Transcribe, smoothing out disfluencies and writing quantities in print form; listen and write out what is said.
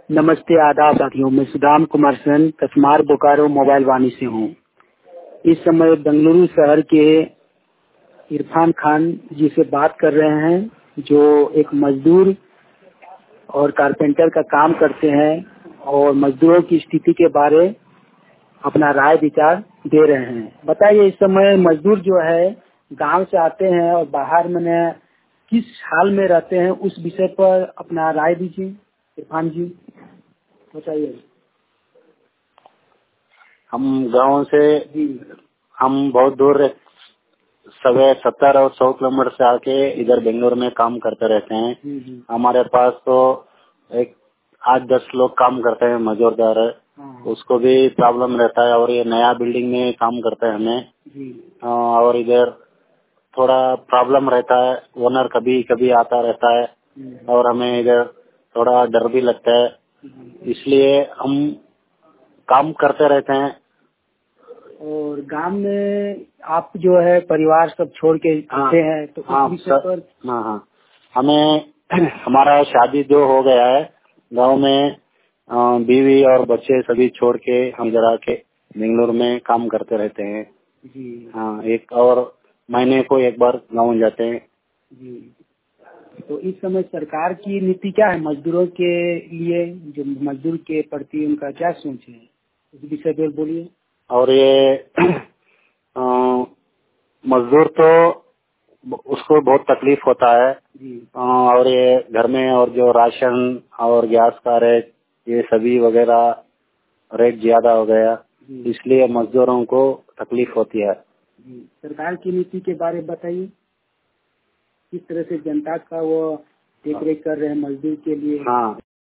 नमस्ते, आदाब साथियों। मैं सुदाम कुमार सेन कस्मार बोकारो मोबाइल वाणी से हूँ। इस समय बेंगलुरु शहर के इरफान खान जी से बात कर रहे हैं, जो एक मजदूर और कारपेंटर का काम करते हैं और मजदूरों की स्थिति के बारे अपना राय विचार दे रहे हैं। बताइए, इस समय मजदूर जो है गांव से आते हैं और बाहर में किस हाल में रहते हैं, उस विषय पर अपना राय दीजिए। इरफान जी बताइए। हम गांव से हम बहुत दूर सवे 70 और 100 किलोमीटर से आके इधर बेंगलोर में काम करते रहते हैं। हमारे पास तो एक 8-10 लोग काम करते हैं, मजदूरदार है, उसको भी प्रॉब्लम रहता है और ये नया बिल्डिंग में काम करते हैं हमें। और इधर थोड़ा प्रॉब्लम रहता है, ओनर कभी कभी आता रहता है और हमें इधर थोड़ा डर भी लगता है, इसलिए हम काम करते रहते हैं। और गांव में आप जो है परिवार सब छोड़ के आते हैं, तो उस विषय पर हमें हमारा शादी जो हो गया है गांव में, बीवी और बच्चे सभी छोड़ के हम इधर आके बेंगलुरु में काम करते रहते हैं जी। हाँ, एक और महीने को एक बार गांव जाते हैं जी। तो इस समय सरकार की नीति क्या है मजदूरों के लिए, जो मजदूर के प्रति उनका क्या सोच है, उस विषय पर बोलिए। और ये मजदूर तो उसको बहुत तकलीफ होता है और ये घर में और जो राशन और गैस का रेट, ये सभी वगैरह रेट ज्यादा हो गया, इसलिए मजदूरों को तकलीफ होती है। सरकार की नीति के बारे में बताइए, किस तरह से जनता का वो देख रेख कर रहे हैं मजदूर के लिए। हाँ,